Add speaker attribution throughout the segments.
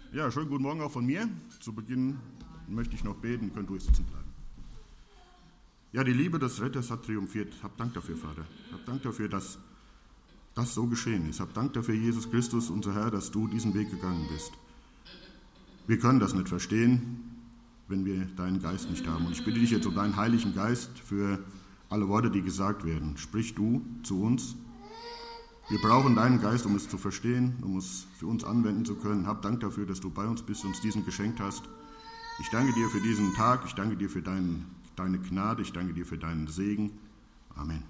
Speaker 1: Ja, schönen guten Morgen auch von mir. Zu Beginn möchte ich noch beten, könnt ruhig sitzen bleiben. Ja, die Liebe des Retters hat triumphiert. Hab Dank dafür, Vater. Hab Dank dafür, dass das so geschehen ist. Hab Dank dafür, Jesus Christus, unser Herr, dass du diesen Weg gegangen bist. Wir können das nicht verstehen, wenn wir deinen Geist nicht haben. Und ich bitte dich jetzt um deinen Heiligen Geist für alle Worte, die gesagt werden. Sprich du zu uns. Wir brauchen deinen Geist, um es zu verstehen, um es für uns anwenden zu können. Hab Dank dafür, dass du bei uns bist und uns diesen geschenkt hast. Ich danke dir für diesen Tag, ich danke dir für deine Gnade, ich danke dir für deinen Segen. Amen.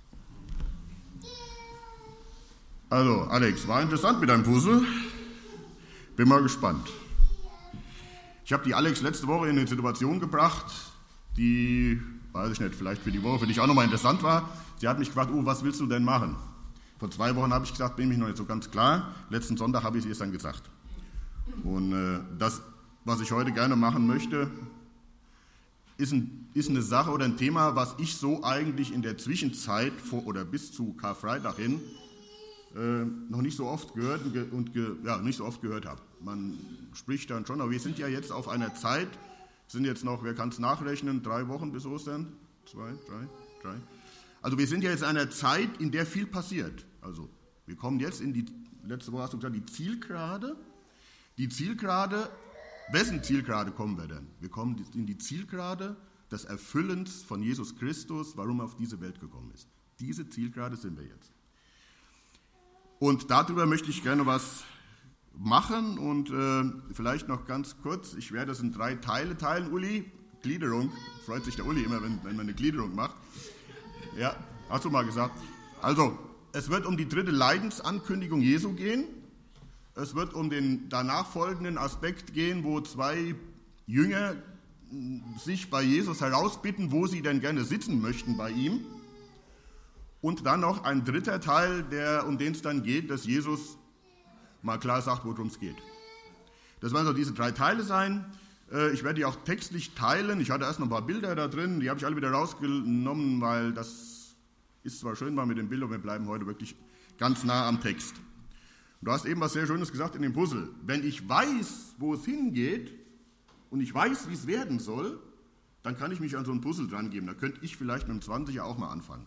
Speaker 1: Also, Alex, war interessant mit deinem Puzzle. Bin mal gespannt. Ich habe die Alex letzte Woche in eine Situation gebracht, die, weiß ich nicht, vielleicht für die Woche für dich auch nochmal interessant war. Sie hat mich gefragt, was willst du denn machen? Vor 2 Wochen habe ich gesagt, bin ich noch nicht so ganz klar. Letzten Sonntag habe ich es ihr dann gesagt. Und das, was ich heute gerne machen möchte, ist eine Sache oder ein Thema, was ich so eigentlich in der Zwischenzeit oder bis zu Karfreitag hin noch nicht so oft gehört habe. Man spricht dann schon, aber wir sind ja jetzt auf einer Zeit, sind jetzt noch, wer kann es nachrechnen, 3 Wochen bis Ostern? 2, 3. Also wir sind ja jetzt in einer Zeit, in der viel passiert. Also wir kommen jetzt in die, letzte Woche hast du gesagt, die Zielgerade. Die Zielgerade, wessen Zielgerade kommen wir denn? Wir kommen in die Zielgerade des Erfüllens von Jesus Christus, warum er auf diese Welt gekommen ist. Diese Zielgerade sind wir jetzt. Und darüber möchte ich gerne was machen und vielleicht noch ganz kurz, ich werde es in 3 Teile teilen. Uli, Gliederung, freut sich der Uli immer, wenn man eine Gliederung macht. Ja, hast du mal gesagt. Also, es wird um die 3. Leidensankündigung Jesu gehen. Es wird um den danach folgenden Aspekt gehen, wo 2 Jünger sich bei Jesus herausbitten, wo sie denn gerne sitzen möchten bei ihm. Und dann noch ein 3. Teil, um den es dann geht, dass Jesus mal klar sagt, worum es geht. Das werden so diese 3 Teile sein. Ich werde die auch textlich teilen. Ich hatte erst noch ein paar Bilder da drin, die habe ich alle wieder rausgenommen, weil das ist zwar schön mal mit dem Bild, aber wir bleiben heute wirklich ganz nah am Text. Du hast eben was sehr Schönes gesagt in dem Puzzle. Wenn ich weiß, wo es hingeht und ich weiß, wie es werden soll, dann kann ich mich an so ein Puzzle dran geben. Da könnte ich vielleicht mit dem 20er auch mal anfangen.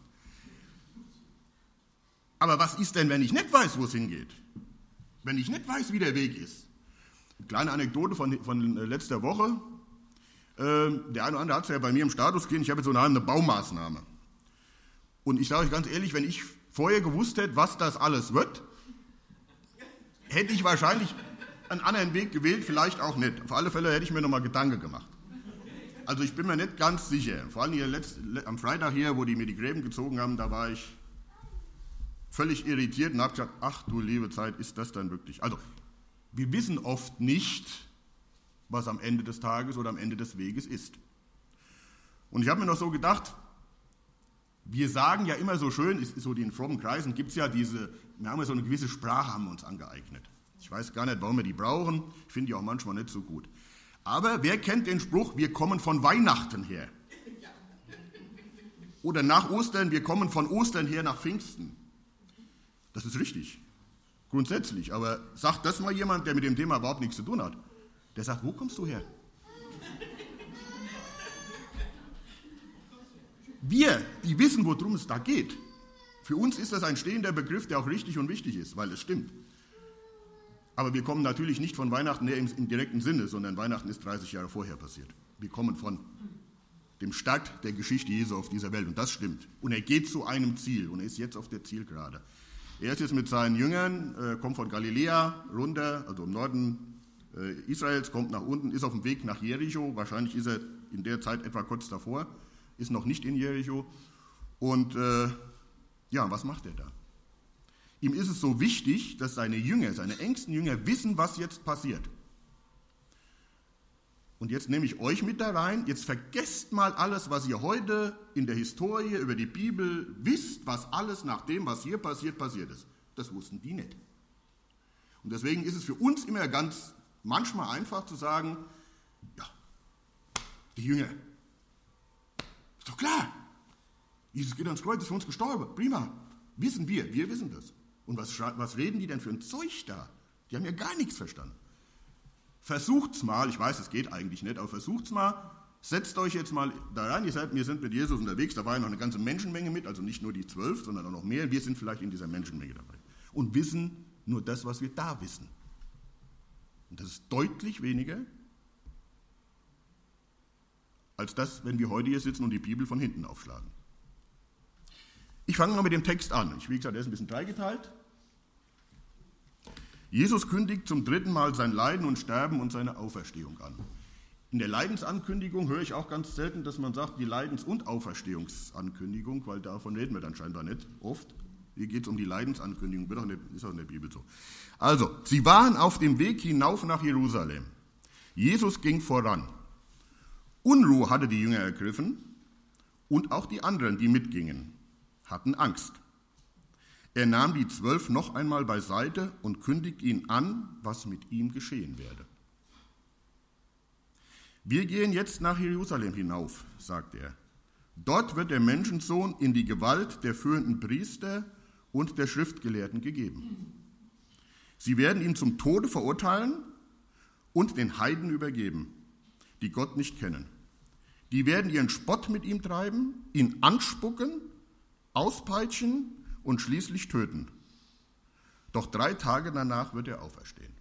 Speaker 1: Aber was ist denn, wenn ich nicht weiß, wo es hingeht? Wenn ich nicht weiß, wie der Weg ist? Kleine Anekdote von letzter Woche. Der eine oder andere hat es ja bei mir im Status gehen, ich habe jetzt so eine Baumaßnahme. Und ich sage euch ganz ehrlich, wenn ich vorher gewusst hätte, was das alles wird, hätte ich wahrscheinlich einen anderen Weg gewählt, vielleicht auch nicht. Auf alle Fälle hätte ich mir nochmal Gedanken gemacht. Also ich bin mir nicht ganz sicher. Vor allem hier am Freitag hier, wo die mir die Gräben gezogen haben, da war ich völlig irritiert und habe gesagt, ach du liebe Zeit, ist das dann wirklich? Also wir wissen oft nicht, was am Ende des Tages oder am Ende des Weges ist. Und ich habe mir noch so gedacht, wir sagen ja immer so schön, ist so in frommen Kreisen gibt es ja wir haben ja so eine gewisse Sprache, haben wir uns angeeignet. Ich weiß gar nicht, warum wir die brauchen, ich finde die auch manchmal nicht so gut. Aber wer kennt den Spruch, wir kommen von Weihnachten her? Oder nach Ostern, wir kommen von Ostern her nach Pfingsten. Das ist richtig, grundsätzlich, aber sagt das mal jemand, der mit dem Thema überhaupt nichts zu tun hat. Der sagt, wo kommst du her? Wir, die wissen, worum es da geht. Für uns ist das ein stehender Begriff, der auch richtig und wichtig ist, weil es stimmt. Aber wir kommen natürlich nicht von Weihnachten her im direkten Sinne, sondern Weihnachten ist 30 Jahre vorher passiert. Wir kommen von dem Start der Geschichte Jesu auf dieser Welt und das stimmt. Und er geht zu einem Ziel und er ist jetzt auf der Zielgerade. Er ist jetzt mit seinen Jüngern, kommt von Galiläa runter, also im Norden Israels, kommt nach unten, ist auf dem Weg nach Jericho. Wahrscheinlich ist er in der Zeit etwa kurz davor, ist noch nicht in Jericho. Und was macht er da? Ihm ist es so wichtig, dass seine Jünger, seine engsten Jünger wissen, was jetzt passiert. Und jetzt nehme ich euch mit da rein, jetzt vergesst mal alles, was ihr heute in der Historie über die Bibel wisst, was alles nach dem, was hier passiert ist. Das wussten die nicht. Und deswegen ist es für uns immer manchmal einfach zu sagen, ja, die Jünger, ist doch klar, Jesus geht ans Kreuz, ist für uns gestorben, prima, wissen wir wissen das. Und was reden die denn für ein Zeug da? Die haben ja gar nichts verstanden. versucht's mal, ich weiß, es geht eigentlich nicht, aber versucht's mal, setzt euch jetzt mal da rein, wir sind mit Jesus unterwegs, da war ja noch eine ganze Menschenmenge mit, also nicht nur die 12, sondern auch noch mehr, wir sind vielleicht in dieser Menschenmenge dabei und wissen nur das, was wir da wissen. Und das ist deutlich weniger als das, wenn wir heute hier sitzen und die Bibel von hinten aufschlagen. Ich fange mal mit dem Text an. Wie gesagt, der ist ein bisschen dreigeteilt. Jesus kündigt zum 3. Mal sein Leiden und Sterben und seine Auferstehung an. In der Leidensankündigung höre ich auch ganz selten, dass man sagt, die Leidens- und Auferstehungsankündigung, weil davon reden wir dann scheinbar nicht oft. Hier geht es um die Leidensankündigung, ist auch in der Bibel so. Also, sie waren auf dem Weg hinauf nach Jerusalem. Jesus ging voran. Unruhe hatte die Jünger ergriffen und auch die anderen, die mitgingen, hatten Angst. Er nahm die 12 noch einmal beiseite und kündigte ihnen an, was mit ihm geschehen werde. Wir gehen jetzt nach Jerusalem hinauf, sagt er. Dort wird der Menschensohn in die Gewalt der führenden Priester und der Schriftgelehrten gegeben. Sie werden ihn zum Tode verurteilen und den Heiden übergeben, die Gott nicht kennen. Die werden ihren Spott mit ihm treiben, ihn anspucken, auspeitschen und schließlich töten. Doch 3 Tage danach wird er auferstehen.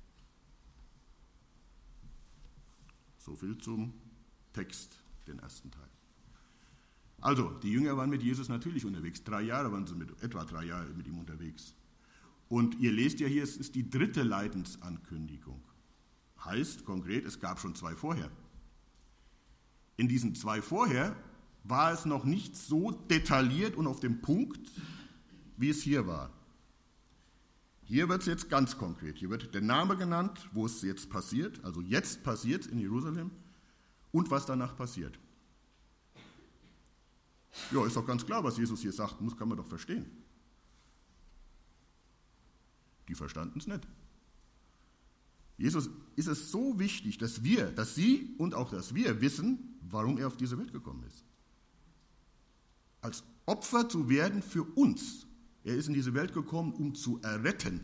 Speaker 1: So viel zum Text, den ersten Teil. Also, die Jünger waren mit Jesus natürlich unterwegs. 3 Jahre waren sie etwa 3 Jahre mit ihm unterwegs. Und ihr lest ja hier, es ist die 3. Leidensankündigung. Heißt konkret, es gab schon 2 vorher. In diesen 2 vorher war es noch nicht so detailliert und auf dem Punkt, wie es hier war. Hier wird es jetzt ganz konkret. Hier wird der Name genannt, wo es jetzt passiert, also jetzt passiert in Jerusalem und was danach passiert. Ja, ist doch ganz klar, was Jesus hier sagt, kann man doch verstehen. Die verstanden es nicht. Jesus ist es so wichtig, dass Sie und auch dass wir wissen, warum er auf diese Welt gekommen ist. Als Opfer zu werden für uns. Er ist in diese Welt gekommen, um zu erretten.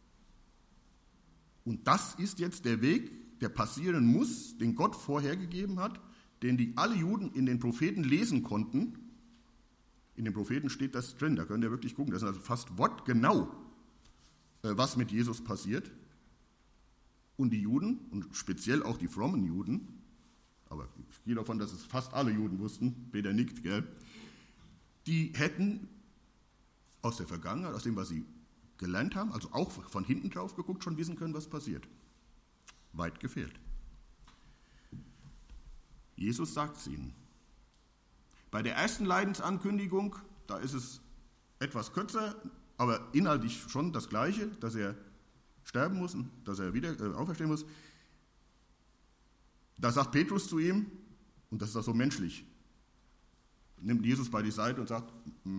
Speaker 1: Und das ist jetzt der Weg, der passieren muss, den Gott vorhergegeben hat, den alle Juden in den Propheten lesen konnten. In den Propheten steht das drin, da könnt ihr wirklich gucken. Das ist also fast wortgenau, was mit Jesus passiert. Und die Juden, und speziell auch die frommen Juden, aber ich gehe davon, dass es fast alle Juden wussten, Peter nickt, gell, die hätten aus der Vergangenheit, aus dem, was sie gelernt haben, also auch von hinten drauf geguckt, schon wissen können, was passiert. Weit gefehlt. Jesus sagt es ihnen. Bei der ersten Leidensankündigung, da ist es etwas kürzer, aber inhaltlich schon das Gleiche, dass er sterben muss und dass er wieder auferstehen muss. Da sagt Petrus zu ihm, und das ist auch so menschlich, nimmt Jesus bei die Seite und sagt,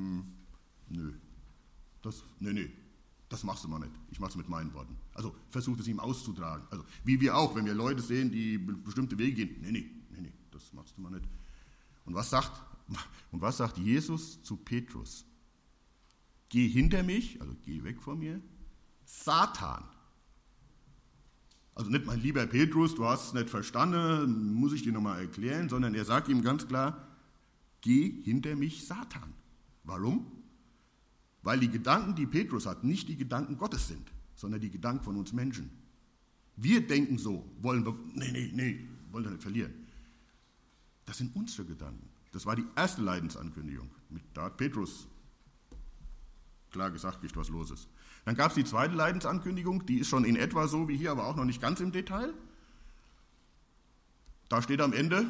Speaker 1: das machst du mal nicht. Ich mach's mit meinen Worten. Also versucht es ihm auszutragen. Also wie wir auch, wenn wir Leute sehen, die bestimmte Wege gehen, nee, das machst du mal nicht. Und was sagt Jesus zu Petrus? Geh hinter mich, also geh weg von mir, Satan. Also nicht mein lieber Petrus, du hast es nicht verstanden, muss ich dir nochmal erklären, sondern er sagt ihm ganz klar, geh hinter mich, Satan. Warum? Weil die Gedanken, die Petrus hat, nicht die Gedanken Gottes sind, sondern die Gedanken von uns Menschen. Wir denken so, wollen wir nicht verlieren. Das sind unsere Gedanken. Das war die erste Leidensankündigung. Da hat Petrus klar gesagt, nicht was los ist. Dann gab es die zweite Leidensankündigung, die ist schon in etwa so wie hier, aber auch noch nicht ganz im Detail. Da steht am Ende,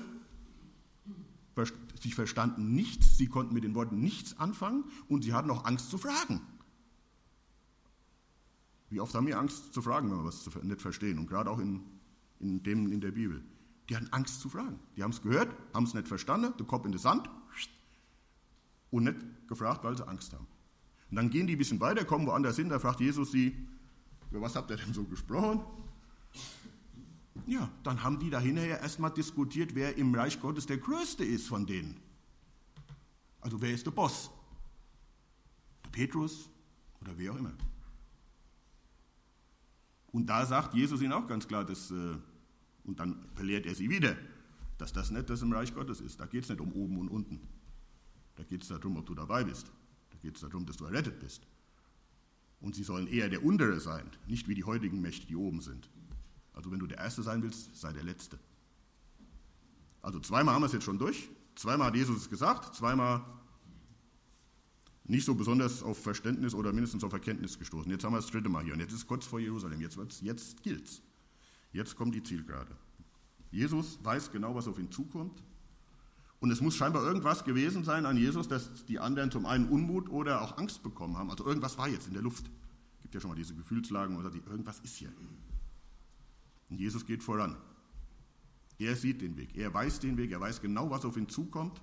Speaker 1: sie verstanden nichts, sie konnten mit den Worten nichts anfangen und sie hatten auch Angst zu fragen. Wie oft haben wir Angst zu fragen, wenn wir was nicht verstehen? Und gerade auch in der Bibel. Die hatten Angst zu fragen. Die haben es gehört, haben es nicht verstanden, der Kopf in den Sand und nicht gefragt, weil sie Angst haben. Und dann gehen die ein bisschen weiter, kommen woanders hin, da fragt Jesus sie, über was habt ihr denn so gesprochen? Ja, dann haben die da hinterher erstmal diskutiert, wer im Reich Gottes der Größte ist von denen. Also wer ist der Boss? Der Petrus oder wer auch immer. Und da sagt Jesus ihnen auch ganz klar, dass Und dann belehrt er sie wieder, dass das nicht das im Reich Gottes ist. Da geht es nicht um oben und unten. Da geht es darum, ob du dabei bist. Da geht es darum, dass du errettet bist. Und sie sollen eher der Untere sein, nicht wie die heutigen Mächte, die oben sind. Also wenn du der Erste sein willst, sei der Letzte. Also zweimal haben wir es jetzt schon durch. Zweimal hat Jesus es gesagt, zweimal nicht so besonders auf Verständnis oder mindestens auf Erkenntnis gestoßen. Jetzt haben wir das dritte Mal hier und jetzt ist es kurz vor Jerusalem. Jetzt gilt's. Jetzt kommt die Zielgerade. Jesus weiß genau, was auf ihn zukommt. Und es muss scheinbar irgendwas gewesen sein an Jesus, dass die anderen zum einen Unmut oder auch Angst bekommen haben. Also irgendwas war jetzt in der Luft. Es gibt ja schon mal diese Gefühlslagen, wo man sagt, irgendwas ist hier. Und Jesus geht voran. Er sieht den Weg, er weiß den Weg, er weiß genau, was auf ihn zukommt.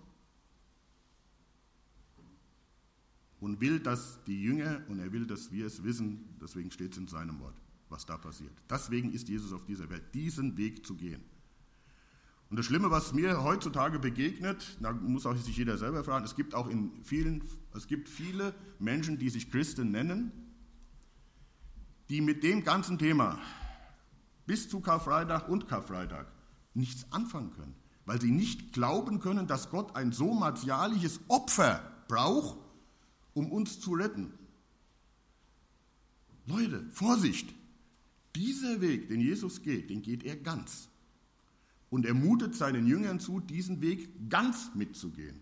Speaker 1: Und will, dass die Jünger, und er will, dass wir es wissen, deswegen steht es in seinem Wort, was da passiert. Deswegen ist Jesus auf dieser Welt, diesen Weg zu gehen. Und das Schlimme, was mir heutzutage begegnet, da muss auch sich jeder selber fragen, es gibt viele Menschen, die sich Christen nennen, die mit dem ganzen Thema bis zu Karfreitag und Karfreitag nichts anfangen können, weil sie nicht glauben können, dass Gott ein so martialisches Opfer braucht, um uns zu retten. Leute, Vorsicht! Dieser Weg, den Jesus geht, den geht er ganz. Und er mutet seinen Jüngern zu, diesen Weg ganz mitzugehen.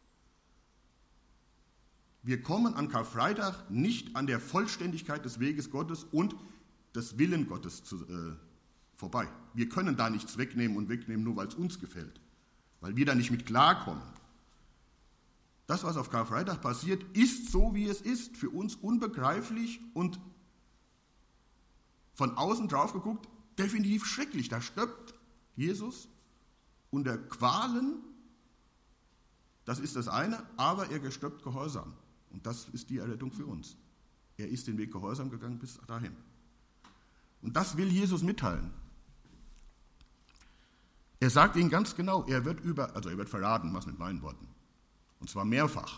Speaker 1: Wir kommen an Karfreitag nicht an der Vollständigkeit des Weges Gottes und des Willen Gottes vorbei. Wir können da nichts wegnehmen, nur weil es uns gefällt, weil wir da nicht mit klarkommen. Das, was auf Karfreitag passiert, ist so, wie es ist, für uns unbegreiflich und von außen drauf geguckt, definitiv schrecklich. Da stirbt Jesus unter Qualen, das ist das eine, aber er gestirbt gehorsam. Und das ist die Errettung für uns. Er ist den Weg gehorsam gegangen bis dahin. Und das will Jesus mitteilen. Er sagt ihnen ganz genau, er wird verraten, was mit meinen Worten. Und zwar mehrfach.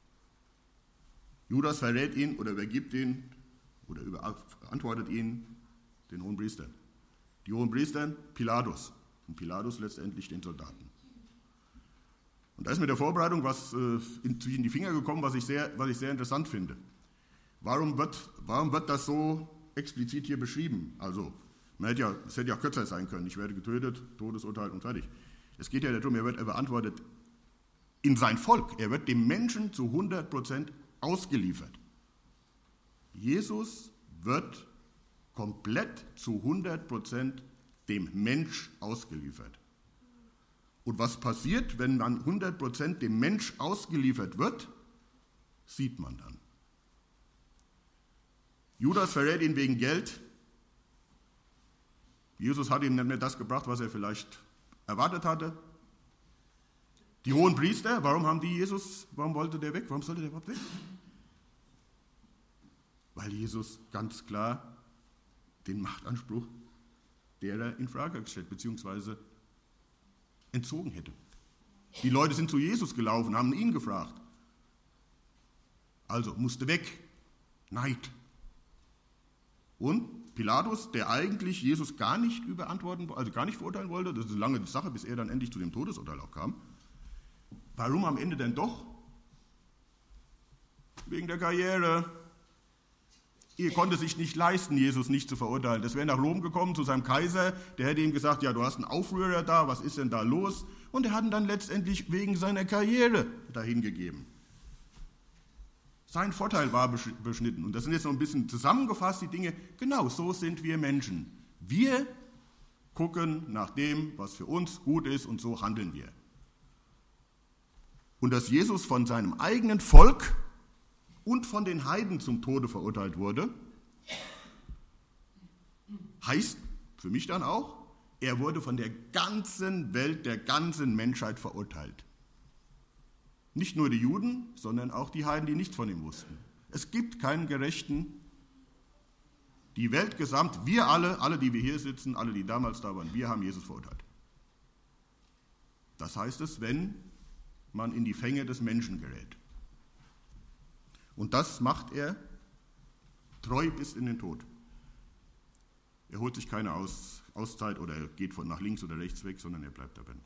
Speaker 1: Judas verrät ihn oder übergibt ihn oder antwortet ihn den Hohenpriestern. Die Hohenpriester Pilatus und Pilatus letztendlich den Soldaten. Und da ist mit der Vorbereitung was in die Finger gekommen, was ich sehr interessant finde. Warum wird das so explizit hier beschrieben? Also, es hätte ja kürzer sein können. Ich werde getötet, Todesurteil und fertig. Es geht ja darum, er wird beantwortet in sein Volk. Er wird dem Menschen zu 100% ausgeliefert. Jesus wird komplett zu 100% dem Mensch ausgeliefert. Und was passiert, wenn man 100% dem Mensch ausgeliefert wird, sieht man dann. Judas verrät ihn wegen Geld. Jesus hat ihm nicht mehr das gebracht, was er vielleicht erwartet hatte. Die Hohenpriester, warum wollte der weg? Warum sollte der überhaupt weg? Weil Jesus ganz klar den Machtanspruch derer in Frage gestellt bzw. entzogen hätte. Die Leute sind zu Jesus gelaufen, haben ihn gefragt. Also musste weg. Neid. Und Pilatus, der eigentlich Jesus gar nicht verurteilen wollte, das ist eine lange Sache, bis er dann endlich zu dem Todesurteil auch kam. Warum am Ende denn doch? Wegen der Karriere. Er konnte sich nicht leisten, Jesus nicht zu verurteilen. Das wäre nach Rom gekommen zu seinem Kaiser, der hätte ihm gesagt, ja, du hast einen Aufrührer da, was ist denn da los? Und er hat ihn dann letztendlich wegen seiner Karriere dahin gegeben. Sein Vorteil war beschnitten. Und das sind jetzt noch ein bisschen zusammengefasst, die Dinge. Genau, so sind wir Menschen. Wir gucken nach dem, was für uns gut ist, und so handeln wir. Und dass Jesus von seinem eigenen Volk und von den Heiden zum Tode verurteilt wurde, heißt für mich dann auch, er wurde von der ganzen Welt, der ganzen Menschheit verurteilt. Nicht nur die Juden, sondern auch die Heiden, die nichts von ihm wussten. Es gibt keinen Gerechten. Die Welt gesamt, wir alle, die wir hier sitzen, alle, die damals da waren, wir haben Jesus verurteilt. Das heißt es, wenn man in die Fänge des Menschen gerät. Und das macht er treu bis in den Tod. Er holt sich keine aus. Auszeit oder er geht von nach links oder rechts weg, sondern er bleibt dabei.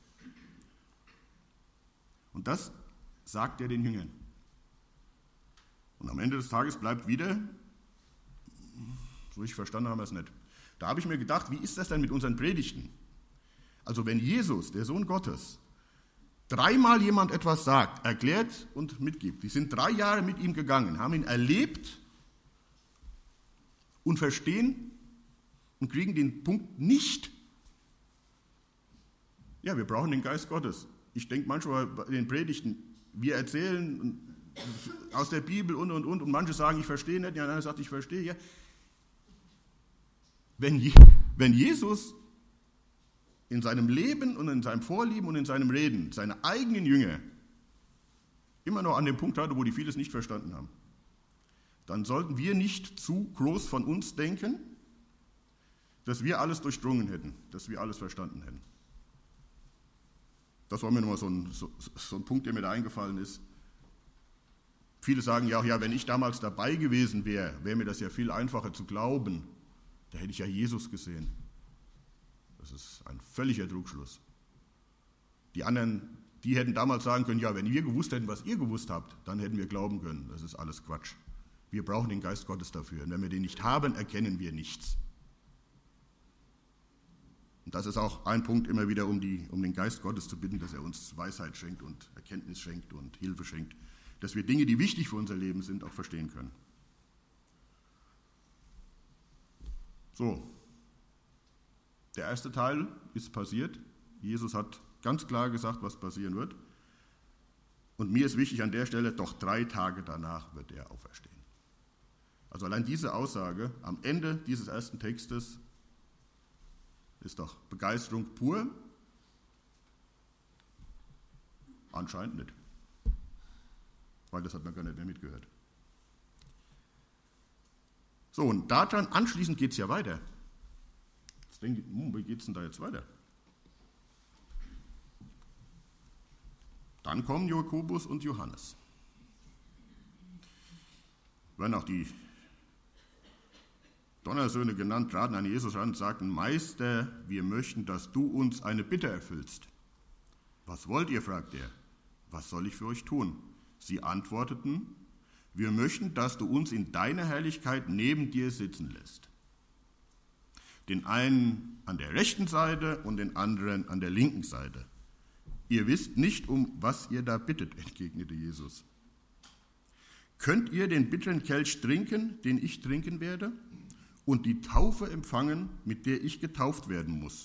Speaker 1: Und das sagt er den Jüngern. Und am Ende des Tages bleibt wieder, so ich verstanden habe, es nicht. Da habe ich mir gedacht, wie ist das denn mit unseren Predigten? Also wenn Jesus, der Sohn Gottes, 3-mal jemand etwas sagt, erklärt und mitgibt, die sind 3 Jahre mit ihm gegangen, haben ihn erlebt und verstehen und kriegen den Punkt nicht. Ja, wir brauchen den Geist Gottes. Ich denke manchmal bei den Predigten, wir erzählen aus der Bibel und manche sagen, ich verstehe nicht, ja, einer sagt, ich verstehe. Ja. Wenn Jesus in seinem Leben und in seinem Vorlieben und in seinem Reden seine eigenen Jünger immer noch an dem Punkt hatte, wo die vieles nicht verstanden haben, dann sollten wir nicht zu groß von uns denken, dass wir alles durchdrungen hätten, dass wir alles verstanden hätten. Das war mir nochmal so ein Punkt, der mir da eingefallen ist. Viele sagen ja, wenn ich damals dabei gewesen wäre, wäre mir das ja viel einfacher zu glauben. Da hätte ich ja Jesus gesehen. Das ist ein völliger Trugschluss. Die anderen, die hätten damals sagen können, ja, wenn wir gewusst hätten, was ihr gewusst habt, dann hätten wir glauben können. Das ist alles Quatsch. Wir brauchen den Geist Gottes dafür. Und wenn wir den nicht haben, erkennen wir nichts. Und das ist auch ein Punkt immer wieder, um den Geist Gottes zu bitten, dass er uns Weisheit schenkt und Erkenntnis schenkt und Hilfe schenkt, dass wir Dinge, die wichtig für unser Leben sind, auch verstehen können. So, der erste Teil ist passiert. Jesus hat ganz klar gesagt, was passieren wird. Und mir ist wichtig an der Stelle, doch 3 Tage danach wird er auferstehen. Also allein diese Aussage am Ende dieses ersten Textes ist doch Begeisterung pur? Anscheinend nicht. Weil das hat man gar nicht mehr mitgehört. So, und daran anschließend geht es ja weiter. Jetzt denke ich, wie geht es denn da jetzt weiter? Dann kommen Jakobus und Johannes. Werden auch die Donnersöhne genannt, traten an Jesus ran und sagten, Meister, wir möchten, dass du uns eine Bitte erfüllst. Was wollt ihr, fragt er. Was soll ich für euch tun? Sie antworteten, wir möchten, dass du uns in deiner Herrlichkeit neben dir sitzen lässt. Den einen an der rechten Seite und den anderen an der linken Seite. Ihr wisst nicht, um was ihr da bittet, entgegnete Jesus. Könnt ihr den bitteren Kelch trinken, den ich trinken werde? Und die Taufe empfangen, mit der ich getauft werden muss?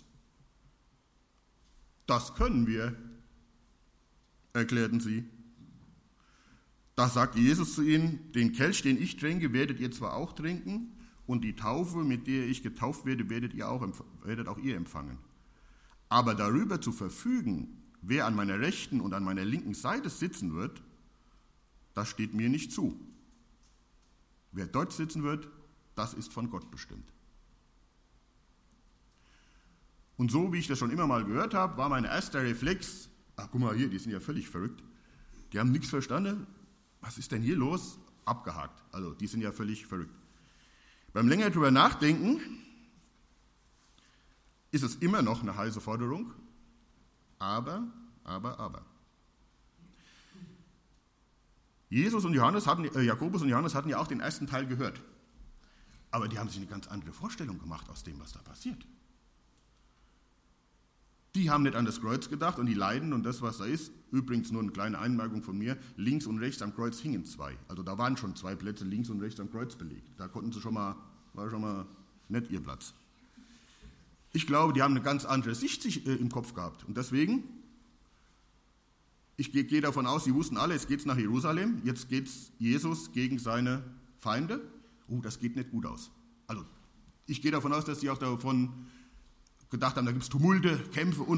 Speaker 1: Das können wir, erklärten sie. Da sagte Jesus zu ihnen, den Kelch, den ich trinke, werdet ihr zwar auch trinken, und die Taufe, mit der ich getauft werde, werdet auch ihr empfangen. Aber darüber zu verfügen, wer an meiner rechten und an meiner linken Seite sitzen wird, das steht mir nicht zu. Wer dort sitzen wird, das ist von Gott bestimmt. Und so, wie ich das schon immer mal gehört habe, war mein erster Reflex, ach guck mal hier, die sind ja völlig verrückt. Die haben nichts verstanden. Was ist denn hier los? Abgehakt. Also, die sind ja völlig verrückt. Beim länger drüber nachdenken ist es immer noch eine heiße Forderung, aber. Jakobus und Johannes hatten ja auch den ersten Teil gehört. Aber die haben sich eine ganz andere Vorstellung gemacht aus dem, was da passiert. Die haben nicht an das Kreuz gedacht und die Leiden und das, was da ist. Übrigens nur eine kleine Einmerkung von mir. Links und rechts am Kreuz hingen 2. Also da waren schon 2 Plätze links und rechts am Kreuz belegt. Da konnten sie war schon mal nicht ihr Platz. Ich glaube, die haben eine ganz andere Sicht im Kopf gehabt. Und deswegen, ich gehe davon aus, sie wussten alle, jetzt geht es nach Jerusalem, jetzt geht es Jesus gegen seine Feinde. Das geht nicht gut aus. Also, ich gehe davon aus, dass sie auch davon gedacht haben, da gibt es Tumulte, Kämpfe und.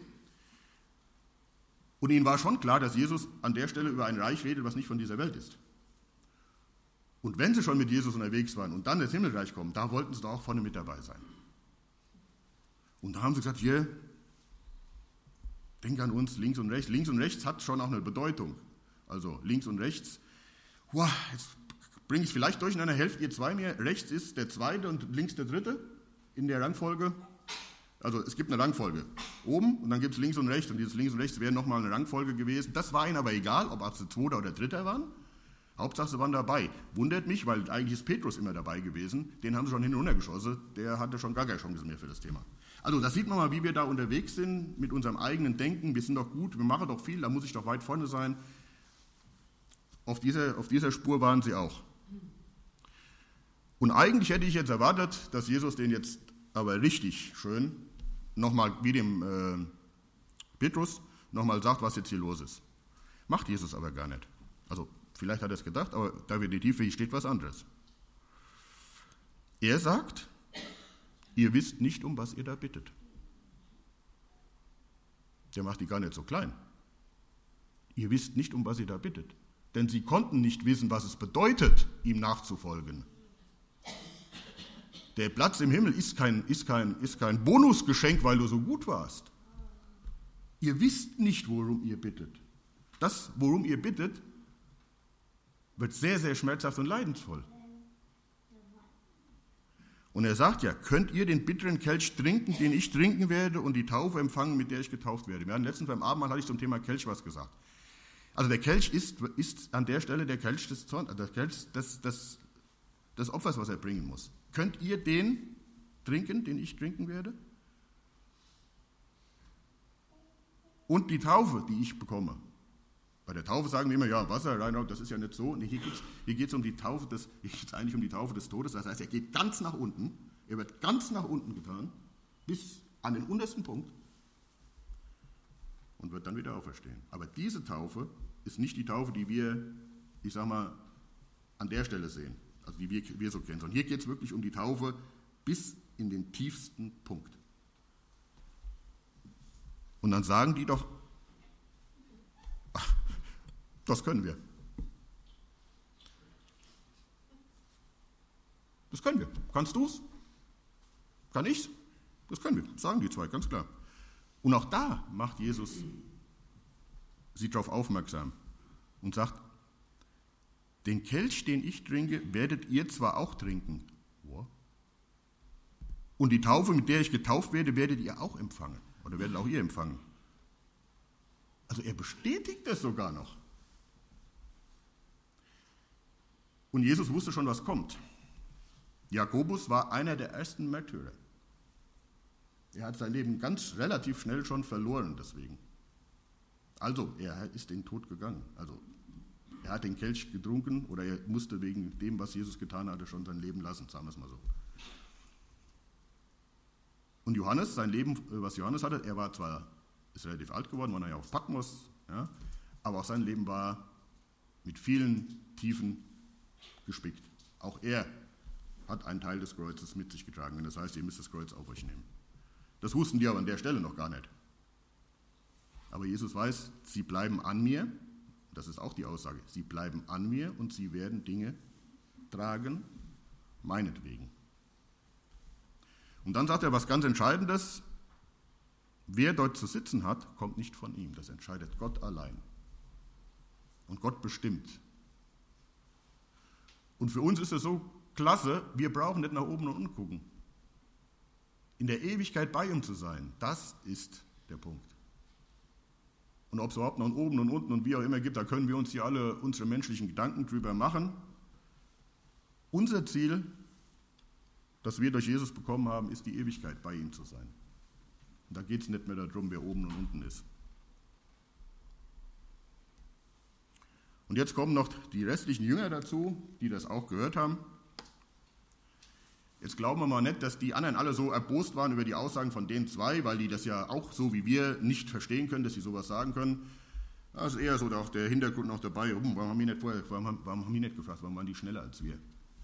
Speaker 1: Und ihnen war schon klar, dass Jesus an der Stelle über ein Reich redet, was nicht von dieser Welt ist. Und wenn sie schon mit Jesus unterwegs waren und dann das Himmelreich kommt, da wollten sie doch auch vorne mit dabei sein. Und da haben sie gesagt, hier, denk an uns, links und rechts. Links und rechts hat schon auch eine Bedeutung. Also links und rechts. Jetzt bringe ich es vielleicht durcheinander, helft ihr 2 mir. Rechts ist der zweite und links der dritte in der Rangfolge. Also es gibt eine Rangfolge. Oben und dann gibt es links und rechts und dieses links und rechts wäre nochmal eine Rangfolge gewesen. Das war ihnen aber egal, ob sie Zweiter oder Dritter waren. Hauptsache sie waren dabei. Wundert mich, weil eigentlich ist Petrus immer dabei gewesen. Den haben sie schon hin und runter geschossen. Der hatte schon gar keine Chance mehr für das Thema. Also da sieht man mal, wie wir da unterwegs sind mit unserem eigenen Denken. Wir sind doch gut, wir machen doch viel, da muss ich doch weit vorne sein. Auf dieser Spur waren sie auch. Und eigentlich hätte ich jetzt erwartet, dass Jesus den jetzt aber richtig schön nochmal wie dem Petrus nochmal sagt, was jetzt hier los ist. Macht Jesus aber gar nicht. Also vielleicht hat er es gedacht, aber da wird die Tiefe, hier steht was anderes. Er sagt, ihr wisst nicht, um was ihr da bittet. Der macht die gar nicht so klein. Ihr wisst nicht, um was ihr da bittet. Denn sie konnten nicht wissen, was es bedeutet, ihm nachzufolgen. Der Platz im Himmel ist kein Bonusgeschenk, weil du so gut warst. Ihr wisst nicht, worum ihr bittet. Das, worum ihr bittet, wird sehr, sehr schmerzhaft und leidensvoll. Und er sagt ja, könnt ihr den bitteren Kelch trinken, den ich trinken werde, und die Taufe empfangen, mit der ich getauft werde. Wir hatten letztens beim Abendmahl, hatte ich zum Thema Kelch was gesagt. Also der Kelch ist an der Stelle der Kelch des Zorns, der Kelch des Opfers, was er bringen muss. Könnt ihr den trinken, den ich trinken werde? Und die Taufe, die ich bekomme. Bei der Taufe sagen wir immer, ja, Wasser, Reinhard, das ist ja nicht so. Nee, hier geht es um die Taufe eigentlich um die Taufe des Todes. Das heißt, er geht ganz nach unten. Er wird ganz nach unten getan, bis an den untersten Punkt und wird dann wieder auferstehen. Aber diese Taufe ist nicht die Taufe, die wir, ich sag mal, an der Stelle sehen. Also die wir so kennen. Sondern hier geht es wirklich um die Taufe bis in den tiefsten Punkt. Und dann sagen die doch, ach, das können wir. Das können wir. Kannst du's? Kann ich's? Das können wir. Sagen die zwei, ganz klar. Und auch da macht Jesus sie darauf aufmerksam und sagt, den Kelch, den ich trinke, werdet ihr zwar auch trinken. Und die Taufe, mit der ich getauft werde, werdet ihr auch empfangen. Oder werdet auch ihr empfangen. Also er bestätigt das sogar noch. Und Jesus wusste schon, was kommt. Jakobus war einer der ersten Märtyrer. Er hat sein Leben relativ schnell schon verloren deswegen. Also, er ist in den Tod gegangen. Also, er hat den Kelch getrunken oder er musste wegen dem, was Jesus getan hatte, schon sein Leben lassen, sagen wir es mal so. Und Johannes, sein Leben, was Johannes hatte, ist relativ alt geworden, war ja auf Patmos, ja, aber auch sein Leben war mit vielen Tiefen gespickt. Auch er hat einen Teil des Kreuzes mit sich getragen. Das heißt, ihr müsst das Kreuz auf euch nehmen. Das wussten die aber an der Stelle noch gar nicht. Aber Jesus weiß, sie bleiben an mir. Das ist auch die Aussage. Sie bleiben an mir und sie werden Dinge tragen, meinetwegen. Und dann sagt er was ganz Entscheidendes. Wer dort zu sitzen hat, kommt nicht von ihm. Das entscheidet Gott allein. Und Gott bestimmt. Und für uns ist es so klasse, wir brauchen nicht nach oben und unten gucken. In der Ewigkeit bei ihm zu sein, das ist der Punkt. Und ob es überhaupt nach oben und unten und wie auch immer gibt, da können wir uns hier alle unsere menschlichen Gedanken drüber machen. Unser Ziel, das wir durch Jesus bekommen haben, ist die Ewigkeit bei ihm zu sein. Und da geht es nicht mehr darum, wer oben und unten ist. Und jetzt kommen noch die restlichen Jünger dazu, die das auch gehört haben. Jetzt glauben wir mal nicht, dass die anderen alle so erbost waren über die Aussagen von den zwei, weil die das ja auch so wie wir nicht verstehen können, dass sie sowas sagen können. Das ist eher so auch der Hintergrund noch dabei. Warum haben die nicht gefragt, warum waren die schneller als wir?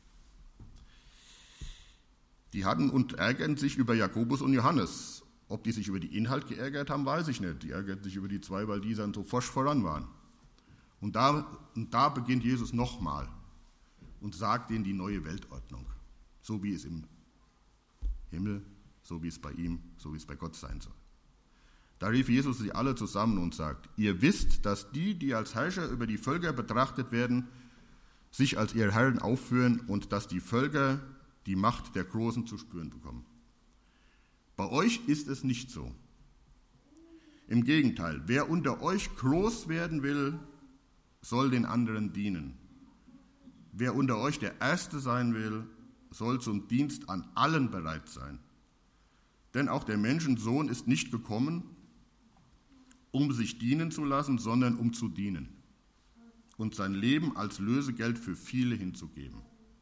Speaker 1: Die hatten und ärgerten sich über Jakobus und Johannes. Ob die sich über die Inhalt geärgert haben, weiß ich nicht. Die ärgerten sich über die zwei, weil die dann so forsch voran waren. Und da beginnt Jesus nochmal und sagt ihnen die neue Weltordnung. So wie es im Himmel, so wie es bei ihm, so wie es bei Gott sein soll. Da rief Jesus sie alle zusammen und sagt, ihr wisst, dass die als Herrscher über die Völker betrachtet werden, sich als ihre Herren aufführen und dass die Völker die Macht der Großen zu spüren bekommen. Bei euch ist es nicht so. Im Gegenteil, wer unter euch groß werden will, soll den anderen dienen. Wer unter euch der Erste sein will, soll zum Dienst an allen bereit sein. Denn auch der Menschensohn ist nicht gekommen, um sich dienen zu lassen, sondern um zu dienen und sein Leben als Lösegeld für viele hinzugeben.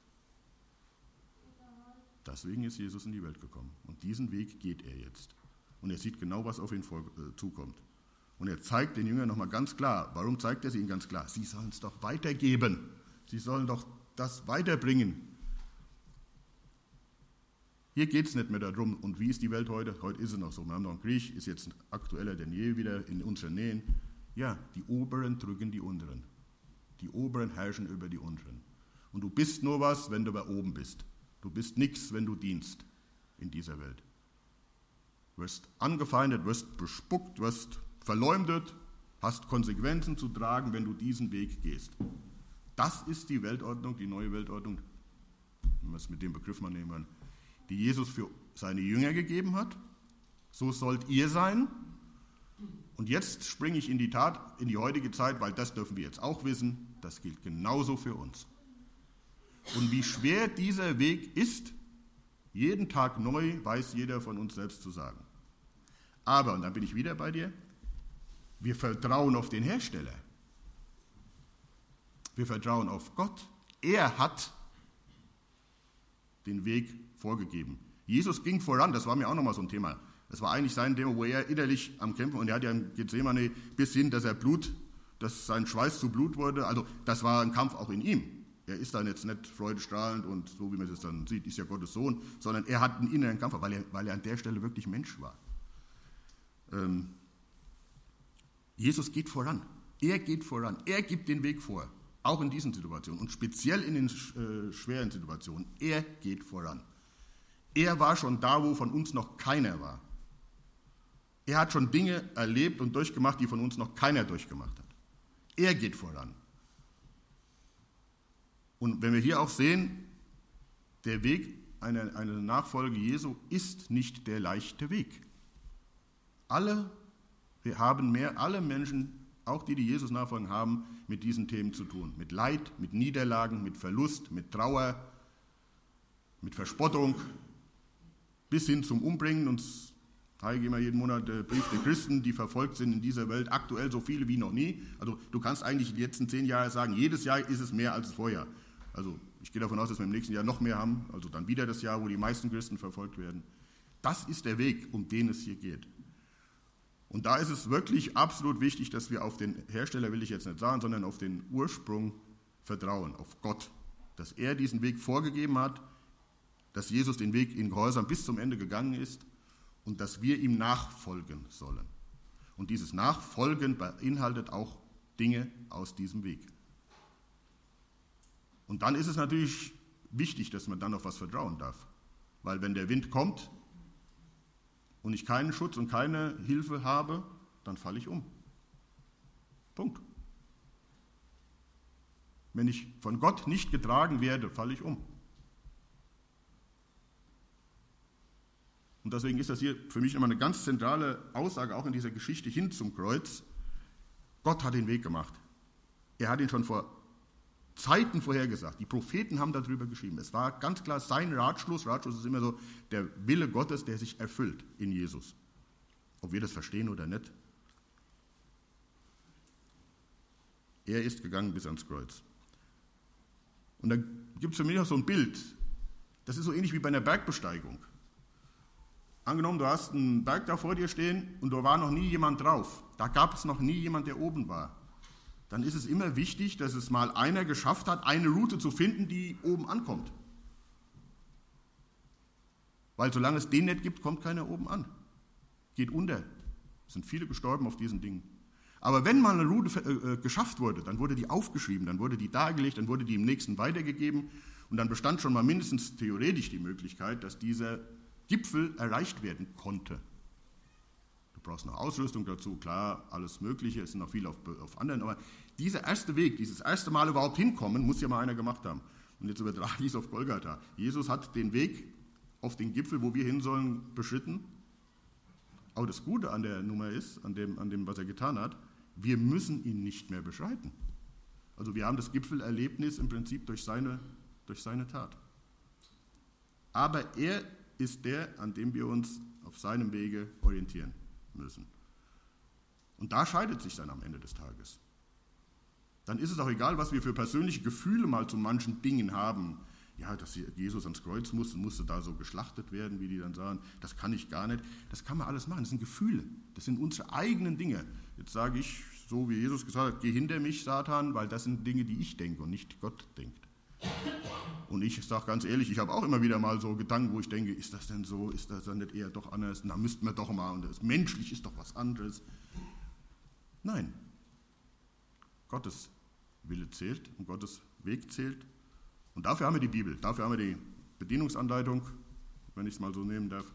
Speaker 1: Deswegen ist Jesus in die Welt gekommen und diesen Weg geht er jetzt. Und er sieht genau, was auf ihn zukommt. Und er zeigt den Jüngern nochmal ganz klar. Warum zeigt er es ihnen ganz klar? Sie sollen es doch weitergeben. Sie sollen doch das weiterbringen. Hier geht es nicht mehr darum, und wie ist die Welt heute? Heute ist es noch so. Wir haben noch einen Krieg, ist jetzt aktueller denn je wieder in unseren Nähen. Ja, die Oberen drücken die Unteren. Die Oberen herrschen über die Unteren. Und du bist nur was, wenn du bei oben bist. Du bist nichts, wenn du dienst in dieser Welt. Du wirst angefeindet, wirst bespuckt, wirst verleumdet, hast Konsequenzen zu tragen, wenn du diesen Weg gehst. Das ist die Weltordnung, die neue Weltordnung, wenn wir es mit dem Begriff mal nehmen, die Jesus für seine Jünger gegeben hat. So sollt ihr sein. Und jetzt springe ich in die Tat, in die heutige Zeit, weil das dürfen wir jetzt auch wissen, das gilt genauso für uns. Und wie schwer dieser Weg ist, jeden Tag neu, weiß jeder von uns selbst zu sagen. Aber, und dann bin ich wieder bei dir, wir vertrauen auf den Hersteller. Wir vertrauen auf Gott. Er hat den Weg vorgegeben. Jesus ging voran, das war mir auch nochmal so ein Thema. Das war eigentlich sein Thema, wo er innerlich am Kämpfen, und er hat ja in Gethsemane bis hin, dass sein Schweiß zu Blut wurde. Also das war ein Kampf auch in ihm. Er ist dann jetzt nicht freudestrahlend und so, wie man es dann sieht, ist ja Gottes Sohn, sondern er hat einen inneren Kampf, weil er an der Stelle wirklich Mensch war. Jesus geht voran. Er geht voran. Er gibt den Weg vor. Auch in diesen Situationen und speziell in den schweren Situationen. Er geht voran. Er war schon da, wo von uns noch keiner war. Er hat schon Dinge erlebt und durchgemacht, die von uns noch keiner durchgemacht hat. Er geht voran. Und wenn wir hier auch sehen, der Weg einer Nachfolge Jesu ist nicht der leichte Weg. Alle Menschen, auch die Jesus nachfolgen, haben mit diesen Themen zu tun. Mit Leid, mit Niederlagen, mit Verlust, mit Trauer, mit Verspottung, bis hin zum Umbringen. Uns zeige immer jeden Monat Brief der Christen, die verfolgt sind in dieser Welt, aktuell so viele wie noch nie. Also du kannst eigentlich die letzten 10 Jahre sagen, jedes Jahr ist es mehr als vorher. Also ich gehe davon aus, dass wir im nächsten Jahr noch mehr haben, also dann wieder das Jahr, wo die meisten Christen verfolgt werden. Das ist der Weg, um den es hier geht. Und da ist es wirklich absolut wichtig, dass wir auf den Hersteller, will ich jetzt nicht sagen, sondern auf den Ursprung vertrauen, auf Gott. Dass er diesen Weg vorgegeben hat, dass Jesus den Weg in Gehorsam bis zum Ende gegangen ist und dass wir ihm nachfolgen sollen. Und dieses Nachfolgen beinhaltet auch Dinge aus diesem Weg. Und dann ist es natürlich wichtig, dass man dann auf was vertrauen darf. Weil wenn der Wind kommt und ich keinen Schutz und keine Hilfe habe, dann falle ich um. Punkt. Wenn ich von Gott nicht getragen werde, falle ich um. Und deswegen ist das hier für mich nochmal eine ganz zentrale Aussage, auch in dieser Geschichte hin zum Kreuz. Gott hat den Weg gemacht. Er hat ihn schon vor Zeiten vorhergesagt. Die Propheten haben darüber geschrieben. Es war ganz klar sein Ratschluss. Ratschluss ist immer so der Wille Gottes, der sich erfüllt in Jesus. Ob wir das verstehen oder nicht. Er ist gegangen bis ans Kreuz. Und da gibt es für mich noch so ein Bild. Das ist so ähnlich wie bei einer Bergbesteigung. Angenommen, du hast einen Berg da vor dir stehen und da war noch nie jemand drauf. Da gab es noch nie jemand, der oben war. Dann ist es immer wichtig, dass es mal einer geschafft hat, eine Route zu finden, die oben ankommt. Weil solange es den nicht gibt, kommt keiner oben an. Geht unter. Es sind viele gestorben auf diesen Dingen. Aber wenn mal eine Route geschafft wurde, dann wurde die aufgeschrieben, dann wurde die dargelegt, dann wurde die im nächsten weitergegeben und dann bestand schon mal mindestens theoretisch die Möglichkeit, dass dieser Gipfel erreicht werden konnte. Du brauchst noch Ausrüstung dazu, klar, alles Mögliche, es sind noch viele auf anderen, aber dieser erste Weg, dieses erste Mal überhaupt hinkommen, muss ja mal einer gemacht haben. Und jetzt übertrage ich es auf Golgatha. Jesus hat den Weg auf den Gipfel, wo wir hin sollen, beschritten Aber das Gute an der Nummer ist, an dem, was er getan hat, wir müssen ihn nicht mehr beschreiten. Also wir haben das Gipfelerlebnis im Prinzip durch seine Tat. Aber er ist der, an dem wir uns auf seinem Wege orientieren müssen. Und da scheidet sich dann am Ende des Tages. Dann ist es auch egal, was wir für persönliche Gefühle mal zu manchen Dingen haben. Ja, dass Jesus ans Kreuz musste da so geschlachtet werden, wie die dann sagen, das kann ich gar nicht. Das kann man alles machen, das sind Gefühle, das sind unsere eigenen Dinge. Jetzt sage ich, so wie Jesus gesagt hat, geh hinter mich, Satan, weil das sind Dinge, die ich denke und nicht Gott denkt. Und ich sage ganz ehrlich, ich habe auch immer wieder mal so Gedanken, wo ich denke, ist das denn so, ist das dann nicht eher doch anders? Na, müssten wir doch mal, und das menschlich ist doch was anderes. Nein, Gottes Wille zählt und Gottes Weg zählt. Und dafür haben wir die Bibel, dafür haben wir die Bedienungsanleitung, wenn ich es mal so nehmen darf.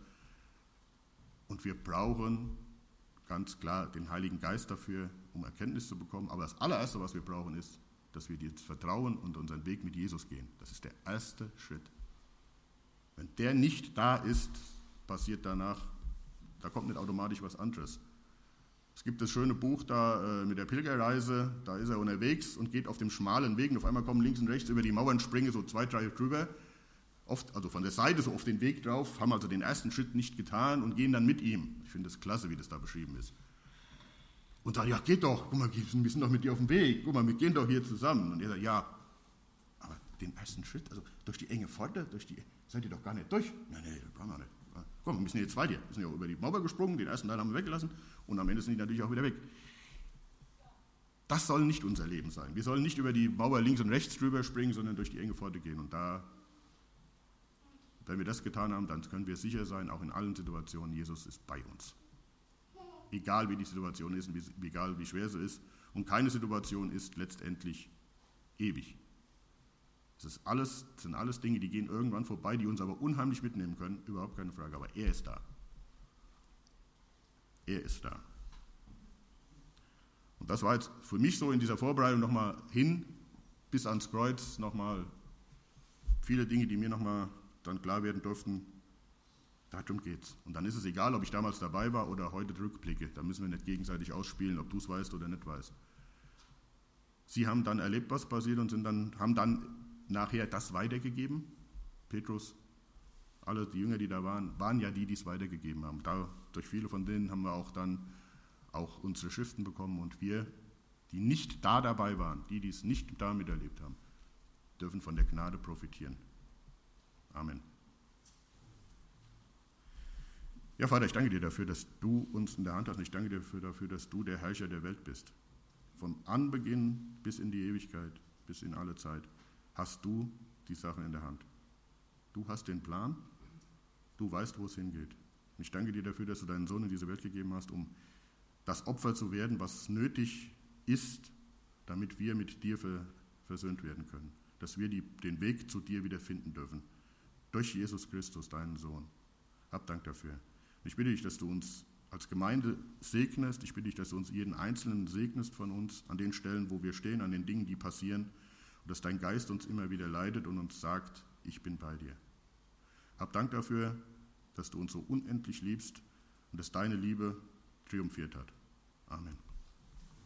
Speaker 1: Und wir brauchen ganz klar den Heiligen Geist dafür, um Erkenntnis zu bekommen. Aber das allererste, was wir brauchen, ist, dass wir jetzt vertrauen und unseren Weg mit Jesus gehen. Das ist der erste Schritt. Wenn der nicht da ist, passiert danach, da kommt nicht automatisch was anderes. Es gibt das schöne Buch da mit der Pilgerreise, da ist er unterwegs und geht auf dem schmalen Weg und auf einmal kommen links und rechts über die Mauern, springen so 2, 3 drüber, oft, also von der Seite so auf den Weg drauf, haben also den ersten Schritt nicht getan und gehen dann mit ihm. Ich finde das klasse, wie das da beschrieben ist. Und sagen, ja, geht doch, guck mal, wir sind doch mit dir auf dem Weg, guck mal, wir gehen doch hier zusammen. Und er sagt, ja, aber den ersten Schritt, also durch die enge Pforte, seid ihr doch gar nicht durch. Nein, brauchen wir nicht. Komm, wir sind jetzt bei dir. Wir sind ja über die Mauer gesprungen, den ersten Teil haben wir weggelassen und am Ende sind die natürlich auch wieder weg. Das soll nicht unser Leben sein. Wir sollen nicht über die Mauer links und rechts drüber springen, sondern durch die enge Pforte gehen. Und da, wenn wir das getan haben, dann können wir sicher sein, auch in allen Situationen, Jesus ist bei uns. Egal wie die Situation ist und egal wie schwer sie ist. Und keine Situation ist letztendlich ewig. Das sind alles Dinge, die gehen irgendwann vorbei, die uns aber unheimlich mitnehmen können, überhaupt keine Frage. Aber er ist da. Er ist da. Und das war jetzt für mich so in dieser Vorbereitung nochmal hin, bis ans Kreuz, nochmal viele Dinge, die mir nochmal dann klar werden durften. Darum geht's. Und dann ist es egal, ob ich damals dabei war oder heute rückblicke. Da müssen wir nicht gegenseitig ausspielen, ob du es weißt oder nicht weißt. Sie haben dann erlebt, was passiert und haben dann nachher das weitergegeben. Petrus, alle die Jünger, die da waren ja die es weitergegeben haben. Durch viele von denen haben wir auch dann auch unsere Schriften bekommen und wir, die nicht da dabei waren, die es nicht da miterlebt haben, dürfen von der Gnade profitieren. Amen. Ja, Vater, ich danke dir dafür, dass du uns in der Hand hast und ich danke dir dafür, dass du der Herrscher der Welt bist. Von Anbeginn bis in die Ewigkeit, bis in alle Zeit, hast du die Sachen in der Hand. Du hast den Plan, du weißt, wo es hingeht. Und ich danke dir dafür, dass du deinen Sohn in diese Welt gegeben hast, um das Opfer zu werden, was nötig ist, damit wir mit dir versöhnt werden können. Dass wir den Weg zu dir wieder finden dürfen. Durch Jesus Christus, deinen Sohn. Hab Dank dafür. Und ich bitte dich, dass du uns als Gemeinde segnest. Ich bitte dich, dass du uns jeden Einzelnen segnest von uns, an den Stellen, wo wir stehen, an den Dingen, die passieren. Und dass dein Geist uns immer wieder leitet und uns sagt, ich bin bei dir. Hab Dank dafür, dass du uns so unendlich liebst und dass deine Liebe triumphiert hat. Amen.